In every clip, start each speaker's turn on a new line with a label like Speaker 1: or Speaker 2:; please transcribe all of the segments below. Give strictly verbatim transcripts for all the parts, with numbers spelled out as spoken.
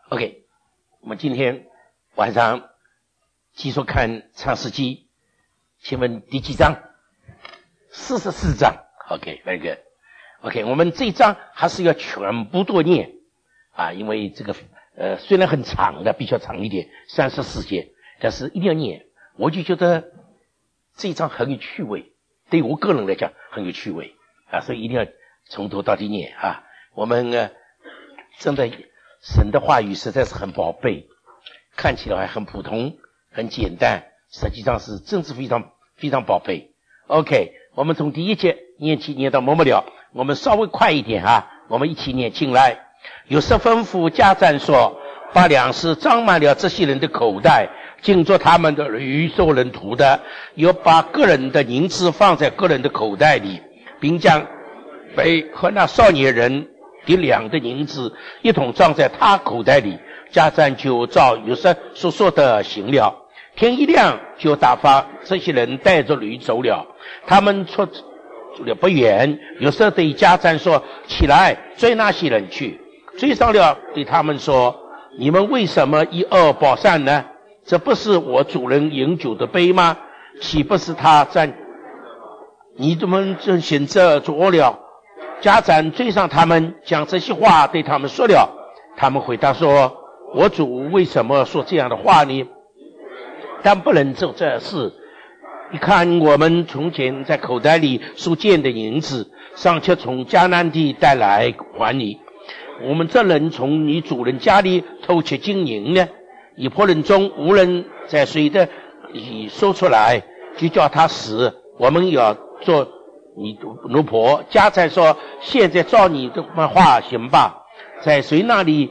Speaker 1: OK， 我们今天晚上继续看创世纪，请问第几章？四十四章。OK， 那个 OK， 我们这一章还是要全部都念啊，因为这个呃虽然很长的，比较长一点，三十四节，但是一定要念。我就觉得这一章很有趣味，对我个人来讲很有趣味啊，所以一定要从头到底念啊。我们呃真的神的话语实在是很宝贝，看起来很普通很简单，实际上是真是非常非常宝贝。 OK， 我们从第一节念起念到末了，我们稍微快一点啊，我们一起念进来。有时吩咐家长说，把粮食装满了这些人的口袋，尽做他们的驴受人屠的，又把个人的银子放在个人的口袋里，并将杯和那少年人的两的银子一同装在他口袋里。家长就照约瑟所说的行了。天一亮就打发这些人带着驴走了。他们出走了不远，约瑟对家长说，起来追那些人去。追上了，对他们说，你们为什么以恶报善呢？这不是我主人饮酒的杯吗？岂不是他在你们这行这做了？家长追上他们，将这些话对他们说了。他们回答说，我主为什么说这样的话呢？但不能做这事。你看我们从前在口袋里所见的银子，尚且从迦南地带来还你。我们这人从你主人家里偷窃金银呢？以仆人中无人在谁的里说出来，就叫他死，我们要做你奴仆。家才说，现在照你的话行吧，在谁那里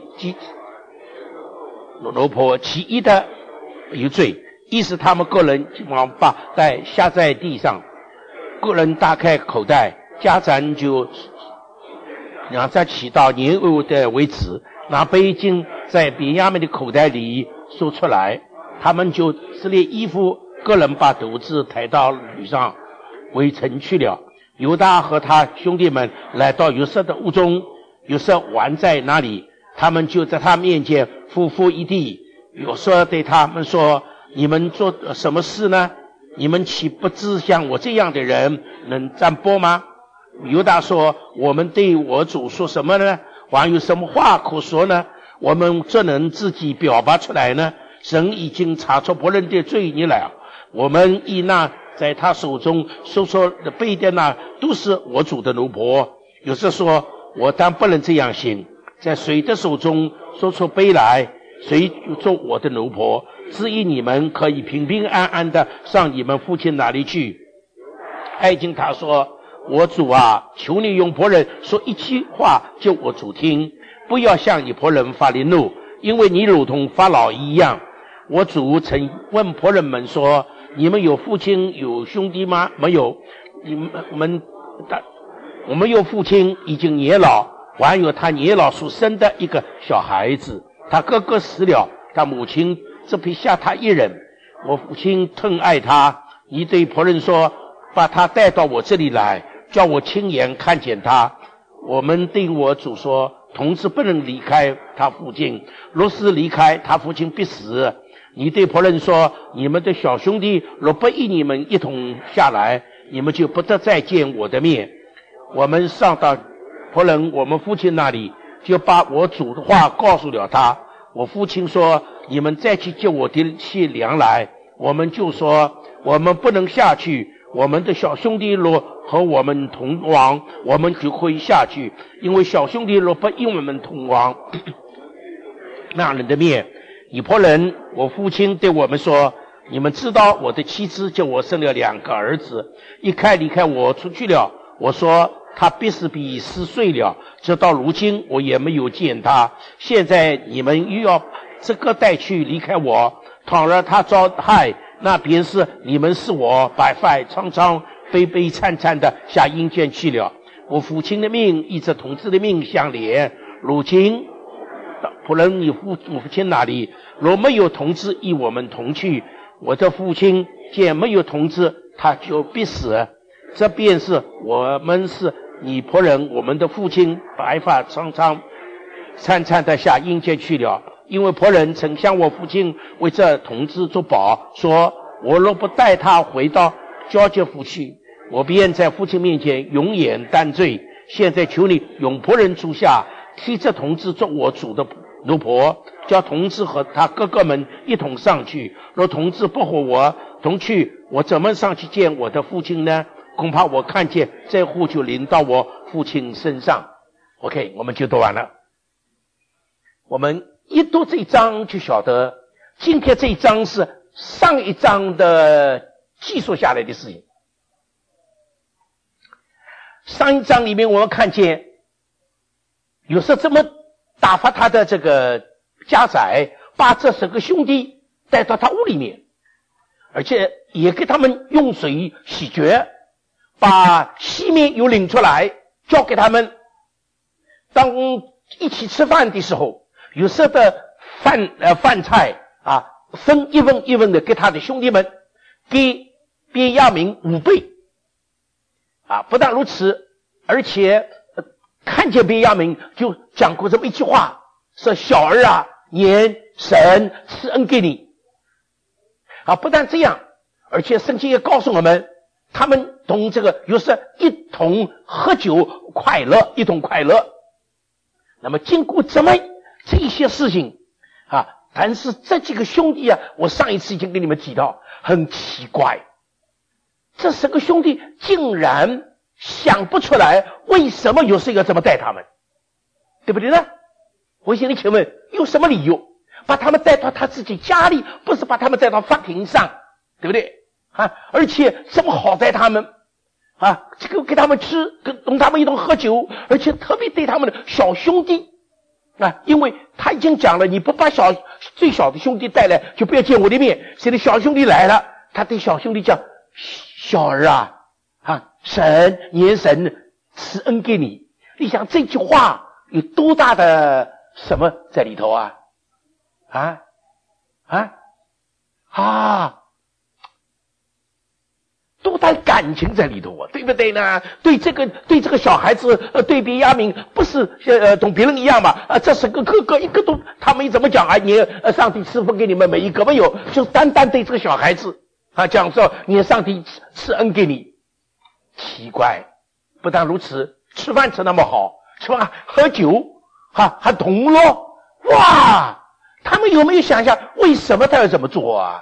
Speaker 1: 奴仆其一的有罪。意思他们个人往把袋下在地上，个人打开口袋，家长就让他起到年幼的为止，拿杯巾在便雅悯的口袋里说出来。他们就撕裂衣服，个人把肚子抬到驴上围城去了。犹大和他兄弟们来到约瑟的屋中，约瑟玩在那里，他们就在他面前匍匐一地。约瑟对他们说，你们做什么事呢？你们岂不知像我这样的人能占卜吗？犹大说，我们对我主说什么呢？还有什么话可说呢？我们怎能自己表达出来呢？神已经查出仆人的罪孽了。我们以那在他手中收出的杯的那都是我主的奴仆。有时说，我当不能这样行，在谁的手中收出杯来，谁就做我的奴仆。至于你们可以平平安安的上你们父亲那里去。爱敬他说，我主啊，求你用仆人说一句话就我主听，不要向你仆人发烈怒，因为你如同法老一样。我主曾问仆人们说，你们有父亲有兄弟吗？没有。你们我们我们有父亲已经年老，还有他年老所生的一个小孩子，他哥哥死了，他母亲只配下他一人。我父亲疼爱他，你对仆人说，把他带到我这里来，叫我亲眼看见他。我们对我主说，同志不能离开他父亲，若是离开他父亲必死。你对仆人说，你们的小兄弟若不与你们一同下来，你们就不得再见我的面。我们上到仆人我们父亲那里，就把我主的话告诉了他。我父亲说，你们再去接我的些粮来。我们就说，我们不能下去，我们的小兄弟若和我们同往，我们就可以下去，因为小兄弟若不与我们同往，那人的面。以仆人我父亲对我们说，你们知道我的妻子叫我生了两个儿子，一开离开我出去了。我说他必是比死睡了，直到如今我也没有见他。现在你们又要这个带去离开我，倘若他遭害，那便是你们是我白发苍苍悲悲惨惨的下阴间去了。我父亲的命与这同志的命相连，如今仆人你父父亲那里若没有同志与我们同去，我的父亲见没有同志，他就必死。这便是我们是你仆人我们的父亲白发苍苍惨惨的下阴间去了。 因为仆人曾向我父亲为这童子作保，说我若不带他回到交接府去，我便在父亲面前永远担罪。现在求你用仆人住下，替这童子做我主的奴仆，叫童子和他哥哥们一同上去。若童子不和我同去，我怎么上去见我的父亲呢？恐怕我看见这户就临到我父亲身上。 OK， 我们就读完了。我们一读这一章就晓得，今天这一章是上一章的记述下来的事情。上一章里面我们看见有时这么打发他的这个家宰，把这十个兄弟带到他屋里面，而且也给他们用水洗脚，把西面又领出来交给他们。当一起吃饭的时候，有时的饭呃饭菜啊分一份一份的给他的兄弟们，给便雅悯五倍啊！不但如此，而且、呃、看见便雅悯就讲过这么一句话，说小儿啊，念神赐恩给你啊！不但这样，而且圣经也告诉我们，他们同这个有时一同喝酒快乐，一同快乐。那么经过这么这些事情啊，但是这几个兄弟啊，我上一次已经跟你们提到，很奇怪，这十个兄弟竟然想不出来为什么有谁要这么带他们，对不对呢？我想你请问有什么理由把他们带到他自己家里，不是把他们带到法庭上，对不对啊？而且这么好待他们啊，这个给他们吃，跟同他们一同喝酒，而且特别对他们的小兄弟啊，因为他已经讲了，你不把小最小的兄弟带来，就不要见我的面。现在小兄弟来了，他对小兄弟讲：小儿啊，啊，神言神赐恩给你。你想这句话有多大的什么在里头啊？啊啊啊！多大感情在里头啊，对不对呢？对这个对这个小孩子，呃，对便雅悯不是呃同别人一样嘛？啊，这是个个个一个都，他们怎么讲啊？你呃，上帝赐福给你们每一个没有，就是单单对这个小孩子啊讲说，你上帝赐恩给你。奇怪，不但如此，吃饭吃那么好，吃饭喝酒哈还同乐，哇！他们有没有想想为什么他要这么做啊？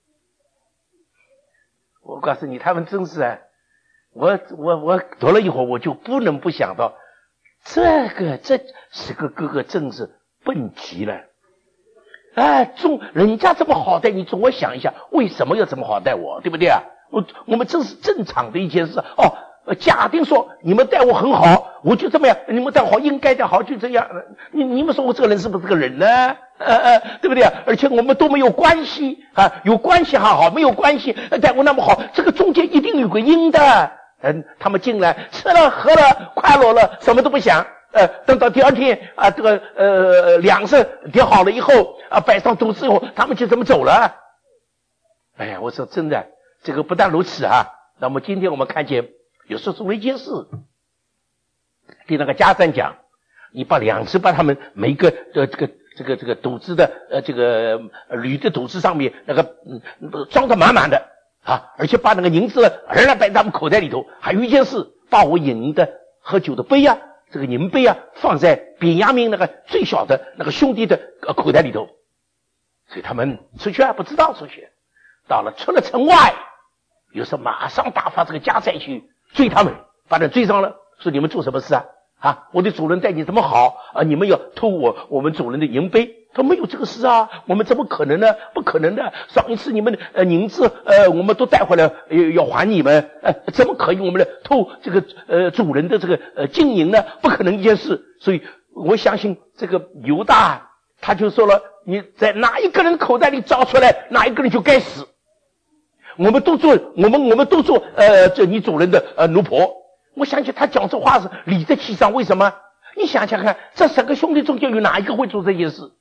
Speaker 1: 我告诉你，他们真是啊！我我我读了一会儿，我就不能不想到，这个这十个哥哥真是笨极了。哎，总人家这么好待你，总我想一下，为什么要这么好待我，对不对啊？我我们这是正常的一件事哦。假定说你们待我很好，我就这么样，你们待我好，应该的好，就这样。你你们说我这个人是不是这个人呢？呃呃，对不对？而且我们都没有关系啊，有关系还好，没有关系待我那么好，这个中间一定有个因的。嗯，他们进来吃了喝了快乐了，什么都不想。呃，等到第二天啊，这个呃粮食叠好了以后啊，摆上桌子以后，他们就这么走了。哎呀，我说真的，这个不但如此啊。那么今天我们看见。有时候做了一件事，对那个家长讲，你把两只把他们每一个的这个这个这个肚子的呃这个铝的肚子上面那个嗯装得满满的啊，而且把那个银子仍然摆在他们口袋里头。还有一件事，把我饮的喝酒的杯啊，这个银杯啊，放在便雅悯那个最小的那个兄弟的口袋里头。所以他们出去啊，不知道出去，到了出了城外，有时候马上打发这个家宰去追他们，把人追上了，说你们做什么事啊？啊，我的主人待你这么好啊，你们要偷我我们主人的银杯？他没有这个事啊，我们怎么可能呢？不可能的。上一次你们的呃银子呃我们都带回来，要要还你们，呃怎么可以我们来偷这个呃主人的这个呃金银呢？不可能一件事。所以我相信这个犹大他就说了，你在哪一个人口袋里找出来，哪一个人就该死。我们都做，我们我们都做，呃，这你主人的呃奴仆。我相信他讲这话是理直气壮。为什么？你想想看，这十个兄弟中间有哪一个会做这件事？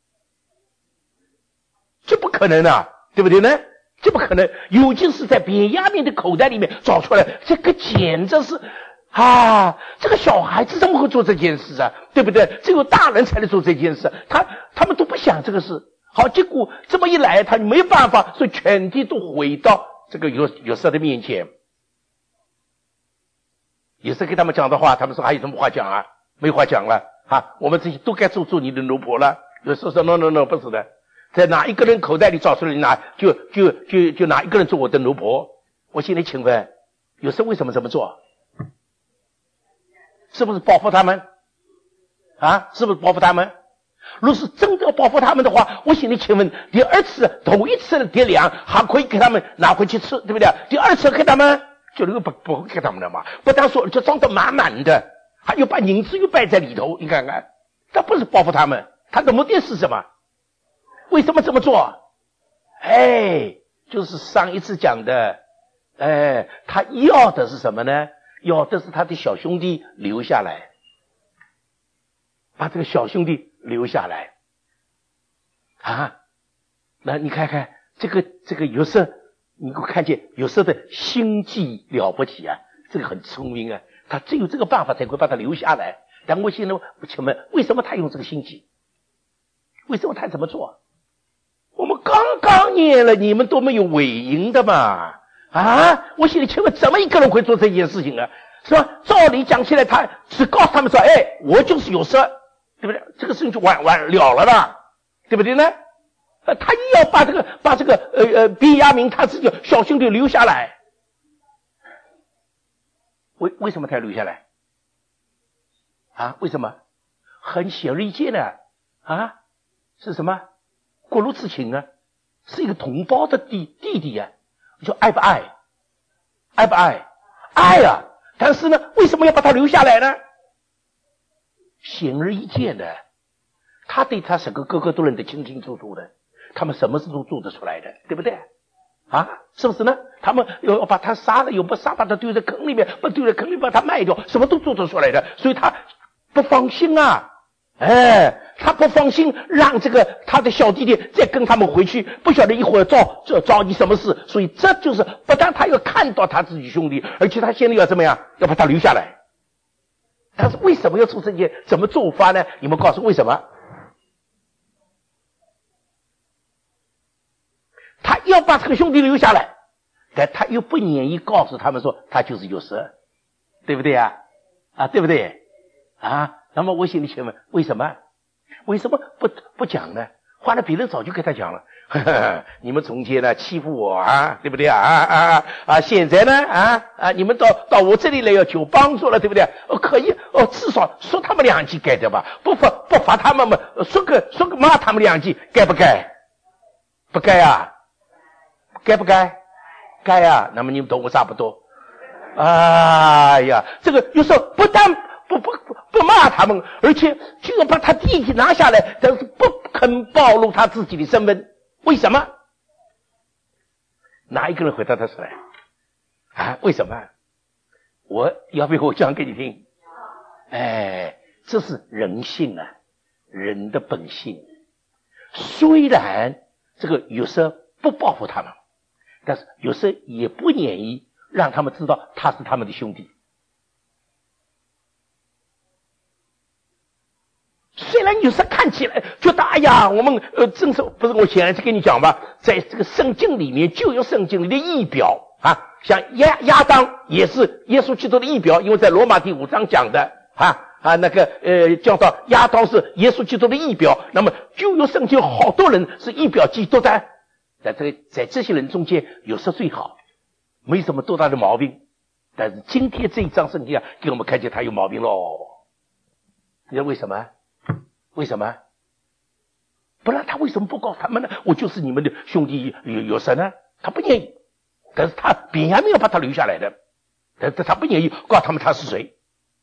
Speaker 1: 这不可能啊，对不对呢？这不可能。尤其是在便雅悯的口袋里面找出来，这个简直是， 啊，这个小孩子怎么会做这件事啊？对不对？只有大人才能做这件事，他他们都不想这个事。好，结果这么一来，他没有办法，所以全体都回到这个约约瑟的面前。约瑟跟他们讲的话，他们说还有什么话讲啊？没话讲了啊！我们这些都该做做你的奴仆了。约瑟说 no no no 不是的，在哪一个人口袋里找出来拿，就就就就哪一个人做我的奴仆。我现在请问，约瑟为什么这么做？是不是报复他们？啊，是不是报复他们？若是真的要报复他们的话，我现在请问，第二次、头一次的爹粮还可以给他们拿回去吃，对不对？第二次给他们就能够不不会给他们了嘛？不但说就装得满满的，还有把银子又摆在里头，你看看，这不是报复他们，他的目的是什么？为什么这么做？哎，就是上一次讲的，哎，他要的是什么呢？要的是他的小兄弟留下来，把这个小兄弟留下来啊！那你看看这个这个约瑟，你给我看见约瑟的心计了不起啊！这个很聪明啊，他只有这个办法才会把他留下来。但我现在请问，为什么他用这个心计？为什么他这么做？我们刚刚念了，你们都没有尾音的嘛？啊！我现在请问，怎么一个人会做这件事情啊？是吧？照理讲起来，他只告诉他们说：“哎，我就是有色，对不对？”这个事情就完完了了啦，对不对呢？呃，他也要把这个把这个呃呃比亚明他自己小兄弟留下来。为为什么他要留下来？啊？为什么？很显而易见的啊！是什么？过路之情啊，是一个同胞的弟弟弟啊。你说爱不爱？爱不爱？爱啊！但是呢，为什么要把他留下来呢？显而易见的，他对他整个哥哥都认得清清楚楚的，他们什么事都做得出来的，对不对？啊，是不是呢？他们要把他杀了，又不杀，把他丢在坑里面，不丢在坑里把他卖掉，什么都做得出来的，所以他不放心啊。哎，他不放心，让这个他的小弟弟再跟他们回去，不晓得一会儿遭这遭你什么事，所以这就是不但他要看到他自己兄弟，而且他现在要怎么样，要把他留下来。但是为什么要做这件怎么做法呢？你们告诉我为什么？他要把这个兄弟留下来，但他又不愿意告诉他们说他就是有事，对不对啊？啊，对不对啊？那么我心里请问，为什么？为什么不不讲呢？换了别人早就跟他讲了，呵呵，你们从前呢欺负我啊，对不对啊？啊啊啊！现在呢啊啊，你们到到我这里来要求帮助了，对不对？哦，可以哦，至少说他们两句该的吧？不罚不罚他们嘛，说个说个骂他们两句，该不该？不该啊？该不该？该啊！那么你们懂我差不多。哎呀，这个有时候不但不不不不骂他们，而且就要把他弟弟拿下来，但是不肯暴露他自己的身份。为什么？哪一个人回答他出来？啊？为什么？我要不要我讲给你听？哎，这是人性啊，人的本性。虽然这个有时候不报复他们，但是有时候也不愿意让他们知道他是他们的兄弟。虽然有时看起来觉得哎呀，我们呃，正是不是我前来跟你讲吧，在这个圣经里面就有圣经里的义表啊，像亚亚当也是耶稣基督的义表，因为在罗马第五章讲的啊啊那个呃叫到亚当是耶稣基督的义表，那么就有圣经好多人是义表基督的，在这个在这些人中间有时最好，没什么多大的毛病，但是今天这一章圣经啊，给我们看见他有毛病喽。你知道为什么？为什么？不然他为什么不告诉他们呢？我就是你们的兄弟有有神呢？他不愿意，但是他便雅悯要把他留下来的，但是他不愿意告诉他们他是谁。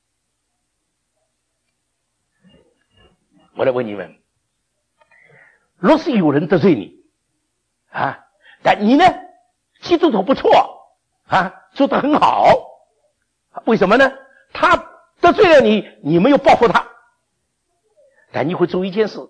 Speaker 1: 我来问你们，若是有人得罪你啊，但你呢基督徒不错啊，做得很好，为什么呢？他得罪了你，你没有报复他，但你会做一件事，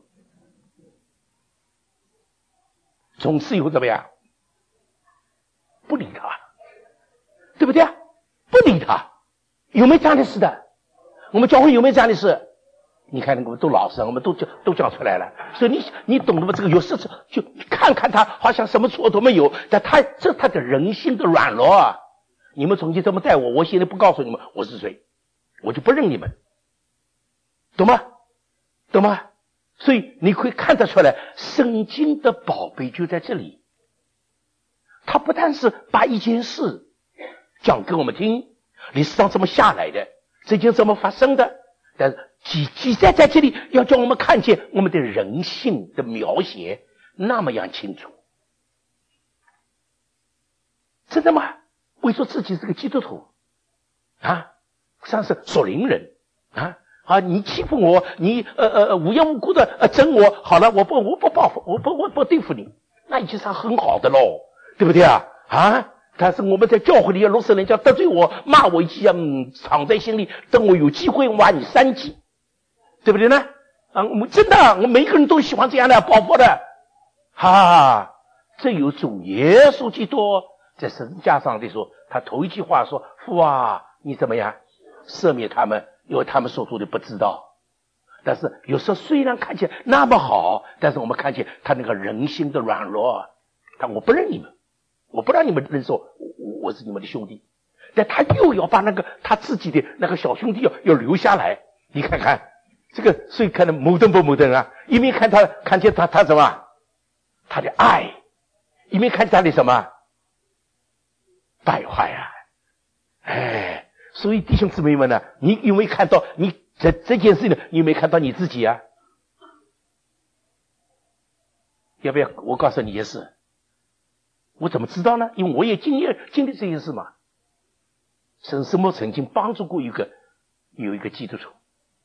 Speaker 1: 从此以后怎么样？不理他，对不对啊？不理他， 有没有这样的事的？我们教会有没有这样的事？你看那个都老实，我们都讲都讲出来了。所以你你懂得吗？这个有事就看看他好像什么错都没有，但他这他的人性的软弱啊！你们从前这么待我，我现在不告诉你们我是谁，我就不认你们，懂吗？懂吗？所以你会看得出来，圣经的宝贝就在这里。他不但是把一件事讲给我们听，历史上怎么下来的，这件怎么发生的，但是记记载在这里，要叫我们看见我们的人性的描写那么样清楚。真的吗？为说自己是个基督徒啊，像是属灵人啊啊！你欺负我，你呃呃无缘无故的呃整我，好了，我不我不报复，我不我不对付你，那已经是很好的喽，对不对啊？啊！但是我们在教会里，若是人家得罪我、骂我一记，嗯，藏在心里，等我有机会挖你三记，对不对呢？啊，我们真的，我们每个人都喜欢这样的报复的，哈、啊，这有主耶稣基督在十字架上的时候，他头一句话说：“父啊，你怎么样赦免他们，因为他们所做的不知道。”但是有时候虽然看起来那么好，但是我们看见他那个人性的软弱，他我不认你们。我不让你们认受，我我是你们的兄弟，但他又要把那个他自己的那个小兄弟要要留下来。你看看这个，所以看到矛盾不矛盾啊？一面看他看见他他什么，他的爱，一面看见他的什么败坏啊！哎，所以弟兄姊妹们呢，你有没有看到你这这件事呢？你有没有看到你自己啊？要不要我告诉你一件事？我怎么知道呢？因为我也经历经历这件事嘛。沈世默曾经帮助过一个有一个基督徒，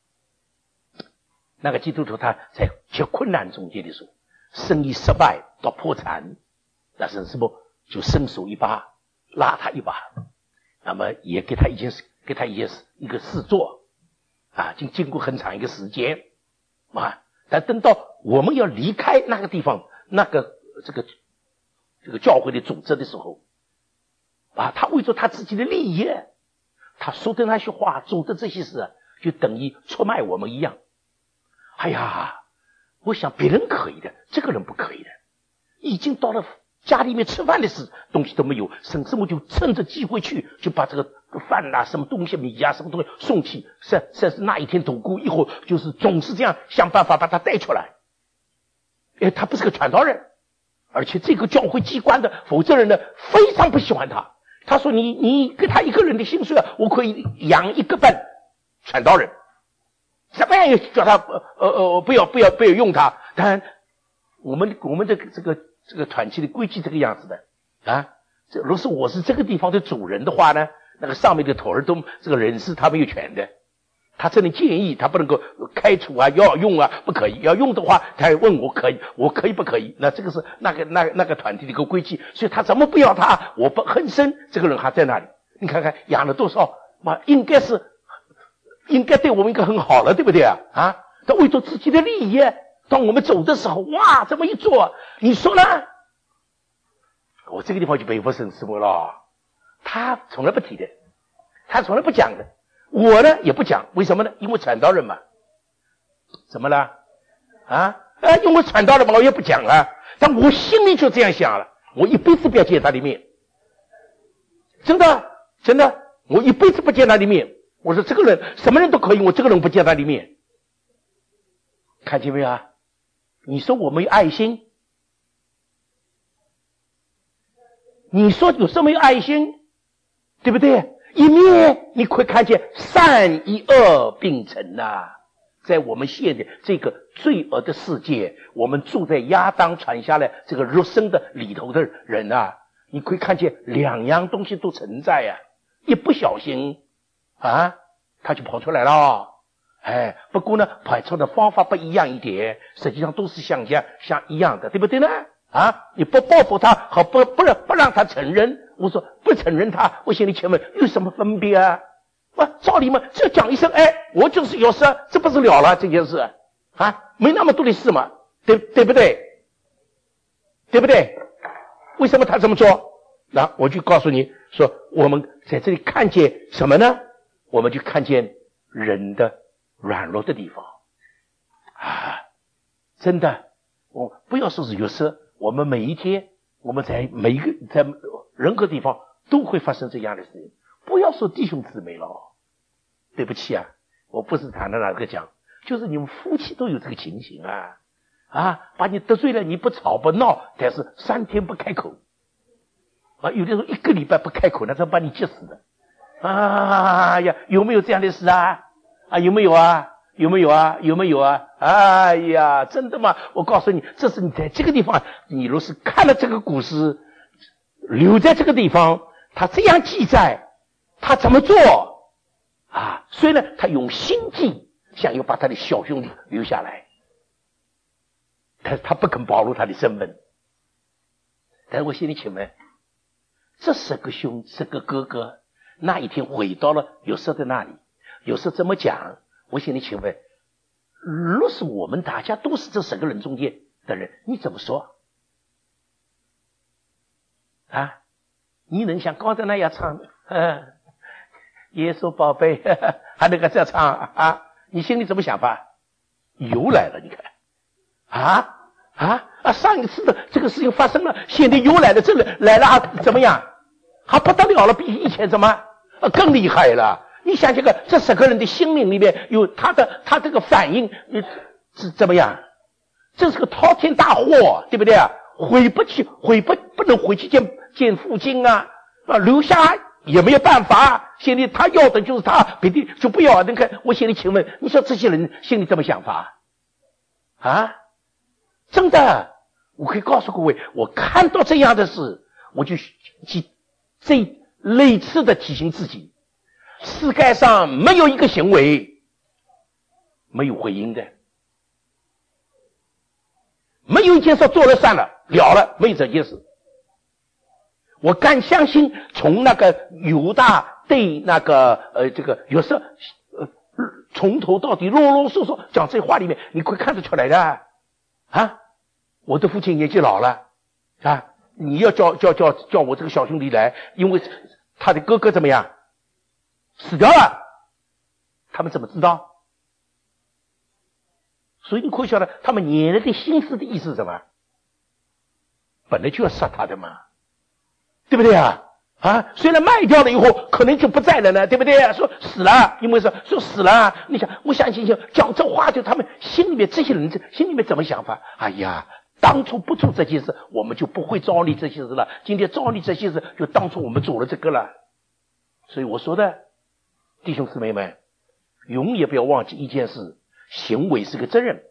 Speaker 1: 那个基督徒他在极困难中间的时候，生意失败到破产，那沈世默就伸手一把拉他一把，那么也给他一件事，给他一件事一个事做啊，经经过很长一个时间啊，但等到我们要离开那个地方，那个这个。这个教会的组织的时候啊，他为着他自己的利益，他说的那些话，做的这些事啊，就等于出卖我们一样。哎呀，我想别人可以的，这个人不可以的。已经到了家里面吃饭的事，东西都没有，沈师母就趁着机会去，就把这个饭啊、什么东西、米啊、什么东西送去。是是是，那一天度过以后，就是总是这样想办法把他带出来。哎，他不是个传道人。而且这个教会机关的负责人呢，非常不喜欢他。他说你你给他一个人的薪水啊，我可以养一个半传道人，怎么样也叫他呃呃呃不要不要不要用他。当然我们我们的这个这个团契的规矩这个样子的啊，这如果是我是这个地方的主人的话呢，那个上面的头儿都这个人事他没有权的。他这里建议他不能够开除啊，要用啊，不可以。要用的话，他还问我可以，我可以不可以？那这个是那个那个那个团体的一个规矩，所以他怎么不要他？我不恨生，这个人还在那里。你看看养了多少，嘛，应该是应该对我们应该很好了，对不对啊？啊，他为着自己的利益，当我们走的时候，哇，这么一做，你说呢？我这个地方就佩服沈师傅了，他从来不提的，他从来不讲的。我呢也不讲，为什么呢？因为传道人嘛。怎么了？啊？啊，因为传道人嘛，我也不讲了。但我心里就这样想了，我一辈子不要见他的面。真的，真的，我一辈子不见他的面。我说这个人，什么人都可以，我这个人不见他的面。看见没有啊？你说我没有爱心？你说有什么有爱心？对不对？一面你会看见善与恶并存呐、啊，在我们现在这个罪恶的世界，我们住在亚当传下来这个肉身的里头的人啊，你可以看见两样东西都存在呀、啊，一不小心啊，他就跑出来了。哎，不过呢，跑出的方法不一样一点，实际上都是相像像一样的，对不对呢？啊，你不报复他和不不让不让他承认，我说不承认他，我心里请问有什么分别啊？我照理嘛，只要讲一声，哎，我就是有事，这不是了了这件事啊？没那么多的事嘛，对对不对？对不对？为什么他这么做？那我就告诉你说，我们在这里看见什么呢？ 我们就看见人的软弱的地方啊！真的，我不要说是约瑟，我们每一天，我们在每一个在任何地方都会发生这样的事情。不要说弟兄姊妹了，对不起啊，我不是谈的哪个讲，就是你们夫妻都有这个情形啊啊！把你得罪了，你不吵不闹，但是三天不开口啊，有的时候一个礼拜不开口，那他把你急死的。啊呀，有没有这样的事啊？啊，有没有啊？有没有啊？有没有啊？哎呀，真的吗？我告诉你，这是你在这个地方，你若是看了这个故事，留在这个地方，他这样记载，他怎么做啊？虽然他用心计想要把他的小兄弟留下来，但是他不肯暴露他的身份。但是我心里请问，这十个兄，十个哥哥。那一天回到了约瑟的那里，约瑟怎么讲？我心里请问，若是我们大家都是这十个人中间的人，你怎么说啊？你能像刚才那样唱啊，耶稣宝贝，还能够这样唱啊？你心里怎么想法？又来了，你看啊啊啊！上一次的这个事情发生了，现在又来了，这里来了啊，怎么样？还不得了了，比以前怎么？更厉害了！你想想看，这十个人的心灵里面有他的他这个反应是怎么样？这是个滔天大祸，对不对啊？回不去，回不不能回去见见父亲啊！啊，留下也没有办法。现在他要的就是他，别的就不要。你看，我心里请问，你说这些人心里怎么想法啊？真的，我可以告诉各位，我看到这样的事，我就记这。类似的提醒自己，世界上没有一个行为没有回应的，没有一件事做了算了了了，没有这件事。我敢相信，从那个犹大对那个呃这个约瑟呃从头到底啰啰嗦嗦讲这话里面，你会看得出来的啊！我的父亲年纪老了啊。你要叫叫叫叫我这个小兄弟来，因为他的哥哥怎么样死掉了，他们怎么知道？所以你可以晓得他们年来的心思的意思是什么？本来就要杀他的嘛，对不对啊？啊，虽然卖掉了以后可能就不在了呢，对不对？说死了，因为说说死了，你想，我相信讲这话就他们心里面这些人心里面怎么想法？哎呀。当初不做这件事，我们就不会遭遇这些事了。今天遭遇这些事，就当初我们做了这个了。所以我说的，弟兄姊妹们，永远不要忘记一件事：行为是个责任，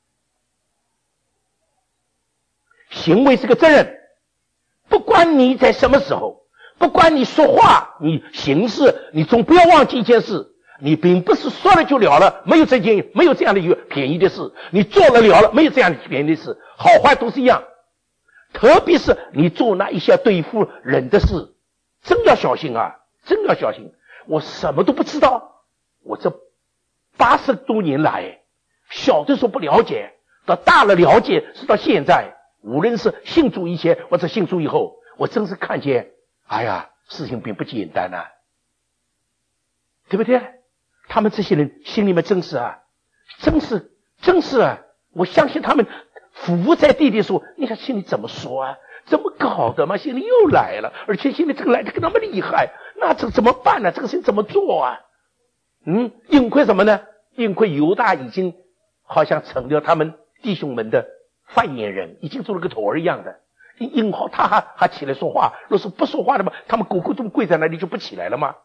Speaker 1: 行为是个责任。不管你在什么时候，不管你说话，你行事，你总不要忘记一件事。你并不是说了就了了，没有这件没有这样的一个便宜的事，你做了了了，没有这样的便宜的事，好坏都是一样。特别是你做那一些对付人的事，真要小心啊，真要小心。我什么都不知道，我这八十多年来，小的时候不了解，到大了了解，是到现在，无论是信主以前或者信主以后，我真是看见，哎呀，事情并不简单啊，对不对？他们这些人心里面真是啊，真是真是啊！我相信他们伏在地的时候，你看心里怎么说啊？怎么搞的嘛？心里又来了，而且心里这个来的那么厉害，那这怎么办呢？这个事情怎么做啊？嗯，幸亏什么呢？幸亏犹大已经好像成了他们弟兄们的发言人，已经做了个头儿一样的。幸好他还还起来说话，若是不说话的嘛，他们狗狗这么跪在那里就不起来了吗？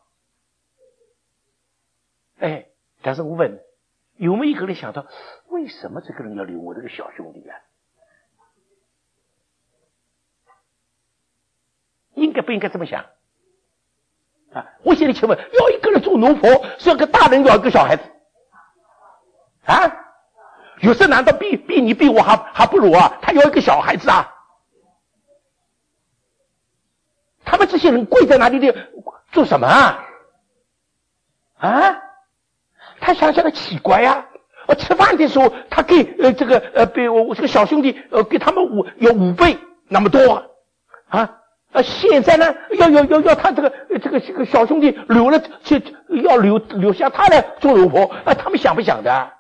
Speaker 1: 哎，但是我问，有没有一个人想到，为什么这个人要留我这个小兄弟啊？应该不应该这么想啊？我现在请问，要一个人做奴仆，是要个大人，要一个小孩子啊？有时难道比比你比我还还不如啊？他要一个小孩子啊？他们这些人跪在哪里的做什么啊？啊？他想想的奇怪呀、啊！我吃饭的时候，他给呃这个呃比我我这个小兄弟呃给他们五有五倍那么多啊啊，现在呢，要要要要他这个这个这个小兄弟留了，就要留留下他来做老婆啊，他们想不想的？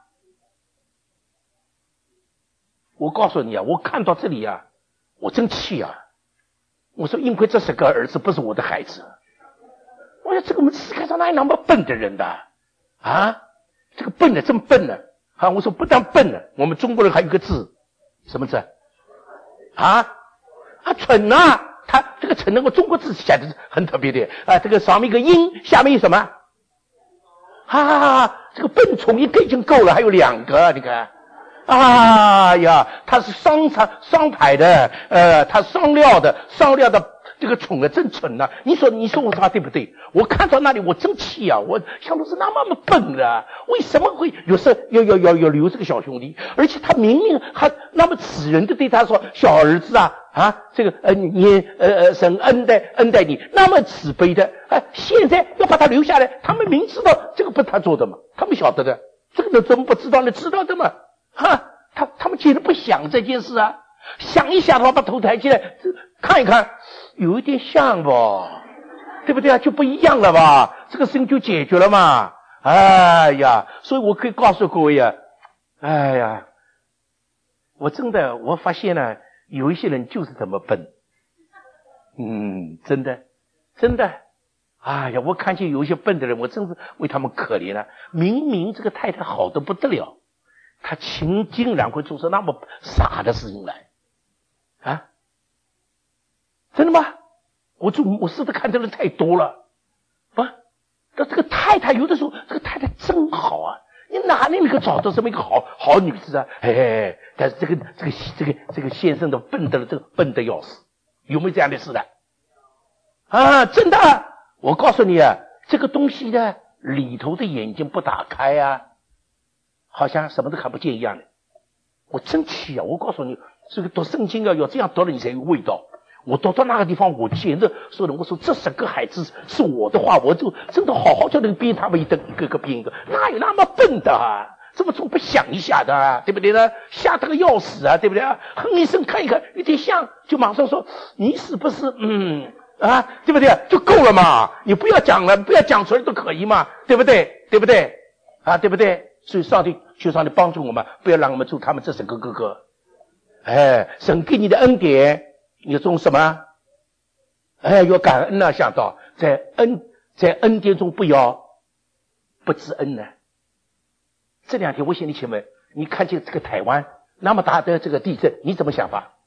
Speaker 1: 我告诉你啊，我看到这里啊，我真气啊！我说，因为这是个儿子，不是我的孩子。我说，这个我们世界上哪有那么笨的人的啊？这个笨的真笨呢！啊，我说不但笨呢，我们中国人还有个字，什么字？啊啊，蠢啊！他这个蠢呢，我中国字写的是很特别的啊，这个上面一个音，下面有什么？啊，这个笨虫一个已经够了，还有两个，你看。啊呀，他是双长双排的，呃，他双料的，双料的这个蠢啊，真蠢呐、啊！你说，你说我说话对不对？我看到那里，我真气啊！我想的是那么么笨的，为什么会有时要要要要留这个小兄弟？而且他明明还那么慈人的对他说：“小儿子啊啊，这个呃你呃呃神恩待恩待你，那么慈悲的，哎、啊，现在要把他留下来，他们明知道这个不是他做的嘛，他们晓得的，这个人怎么不知道呢？知道的嘛。”哈，他他们竟然不想这件事啊！想一想的话，把头抬起来看一看，有一点像吧，对不对啊？就不一样了吧？这个事情就解决了嘛！哎呀，所以我可以告诉各位啊，哎呀，我真的我发现呢，有一些人就是这么笨，嗯，真的，真的，哎呀，我看见有一些笨的人，我真是为他们可怜了、啊。明明这个太太好得不得了。他情竟然会做出那么傻的事情来啊！真的吗？我就我是不是看的人太多了啊？那这个太太有的时候，这个太太真好啊！你哪里能够找到这么一个好好女子啊？哎，但是这个这个这个这个先生的笨的这个笨的要死，有没有这样的事的？啊，真的！我告诉你啊，这个东西呢，里头的眼睛不打开啊。好像什么都看不见一样的，我真气啊！我告诉你，这个读圣经啊，要这样读了你才有味道。我读到那个地方，我简直说的，我说这十个孩子是我的话，我就真的好好叫人编他们一个一个个编一个，哪有那么笨的啊？怎么总不想一下的、啊，对不对呢？吓得个要死啊，对不对啊？哼一声看一看，有点像，就马上说你是不是嗯啊，对不对？就够了嘛，你不要讲了，不要讲出来都可以嘛，对不对？对不对？啊，对不对？所以上帝求上帝帮助我们，不要让我们做他们这十个哥哥。哎，神给你的恩典，你要种什么？哎，要感恩啊！想到在恩在恩典中不要不知恩呢。这两天我向你请问，你看见这个台湾那么大的这个地震，你怎么想法？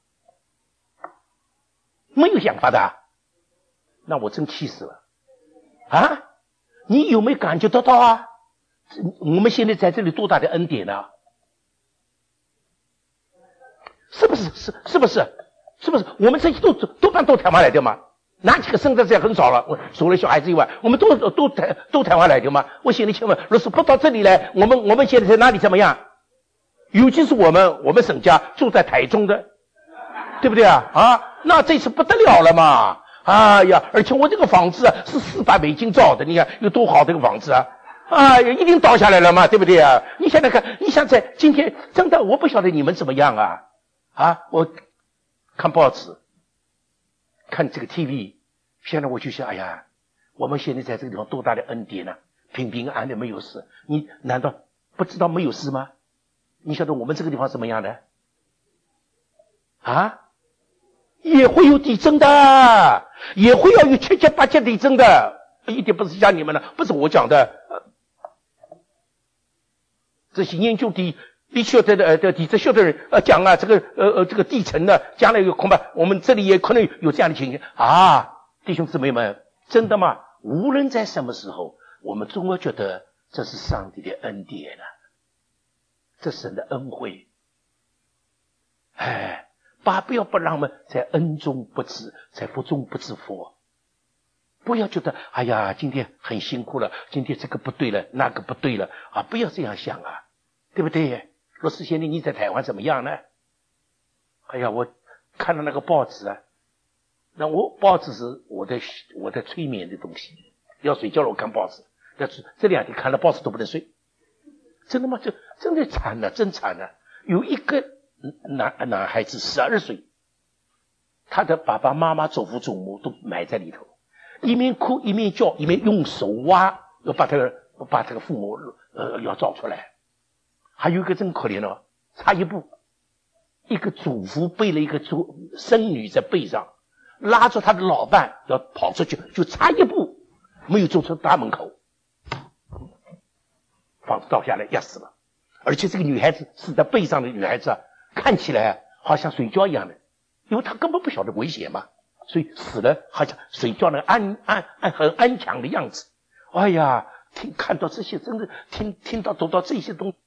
Speaker 1: 没有想法的，那我真气死了啊！你有没有感觉得到啊？我们现在在这里多大的恩典呢、啊？是不是？是是不是？是不是？我们这些都都搬到台湾来的嘛？哪几个生在这很少了？除了小孩子以外，我们都都台都台湾来的嘛？我现在请问，若是不到这里来，我们我们现在在哪里怎么样？尤其是我们我们沈家住在台中的，对不对啊？啊，那这次不得了了嘛！哎呀，而且我这个房子啊是四百美金造的，你看有多好这个房子啊！哎呀，一定倒下来了嘛，对不对啊？你想想看，你想在今天真的，我不晓得你们怎么样啊？啊，我看报纸，看这个 T V， 现在我就想，哎呀，我们现在在这个地方多大的恩典呢、啊？平平安安的没有事，你难道不知道没有事吗？你晓得我们这个地方什么样的？啊，也会有地震的，也会要有七七八七地震的，一点不是像你们的，不是我讲的。这些研究地地学的呃的地质学的人呃讲啊，这个呃呃这个地层呢，将来有恐怕我们这里也可能有这样的情形啊，弟兄姊妹们，真的吗？无论在什么时候，我们总要觉得这是上帝的恩典啊，这是神的恩惠。哎，把不要不让我们在恩中不知，在福中不知福。不要觉得哎呀，今天很辛苦了，今天这个不对了，那个不对了啊！不要这样想啊，对不对？若是现在你在台湾怎么样呢？哎呀，我看到那个报纸啊，那我报纸是我的我的催眠的东西，要睡觉了我看报纸，但是这两天看了报纸都不能睡，真的吗？这真的惨了、啊，真惨了、啊！有一个男男孩子十二岁， 他的爸爸妈妈、祖父祖母都埋在里头，一面哭一面叫，一面用手挖，要把他的把这个父母呃要找出来。还有一个真可怜哦，差一步，一个祖父背了一个祖孙女在背上，拉着他的老伴要跑出去，就差一步没有走出大门口，房子倒下来压死了。而且这个女孩子死在背上的女孩子啊，看起来好像睡觉一样的，因为她根本不晓得危险嘛，所以死了好像睡觉那个安安安很安详的样子。哎呀，听看到这些，真的听听到读到这些东西。